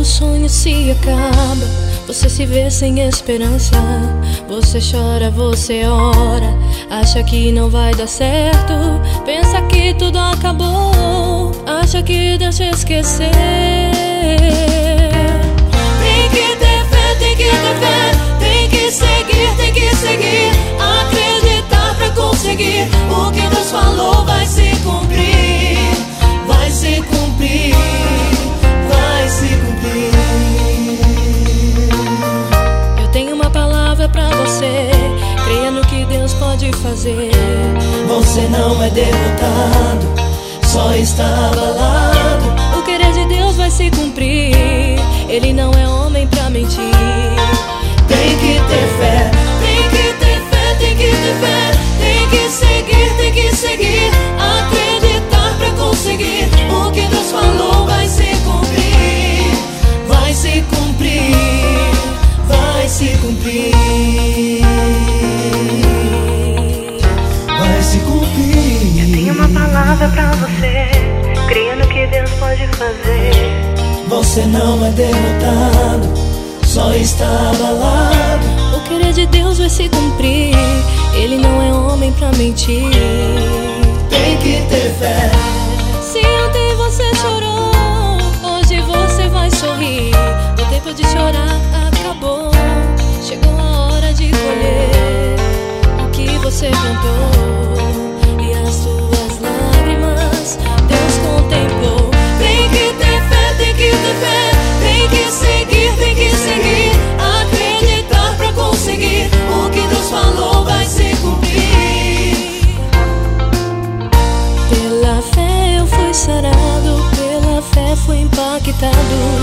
Quando o sonho se acaba, você se vê sem esperança. Você chora, você ora, acha que não vai dar certo. Pensa que tudo acabou, acha que Deus te esqueceu. Tem que ter fé, tem que ter fé, tem que seguir, tem que seguir. Acreditar pra conseguir. O que Deus falou vai se cumprir, vai se cumprir, vai se cumprir. Eu tenho uma palavra pra você, creia no que Deus pode fazer. Você não é derrotado, só está abalado. O querer de Deus vai se cumprir, Ele não é homem pra mentir. Tem que ter fé, tem que ter fé, tem que ter fé, tem que seguir, tem que seguir. Acreditar pra conseguir. O que Deus falou vai se cumprir, vai se cumprir, vai se cumprir, vai se cumprir. Eu tenho uma palavra pra você, creia no que Deus pode fazer. Você não é derrotado, só está abalado. O querer de Deus vai se cumprir, Ele não é homem pra mentir. Tem que ter fé. Se ontem você chorou, hoje você vai sorrir. O tempo de chorar acabou, chegou a hora de colher o que você plantou. E as suas lágrimas Deus contemplou. Tem que ter fé, tem que ter fé, tem que seguir, tem que seguir. Acreditar pra conseguir. O que Deus falou vai se cumprir. Pela fé eu fui sarado, pela fé fui impactado.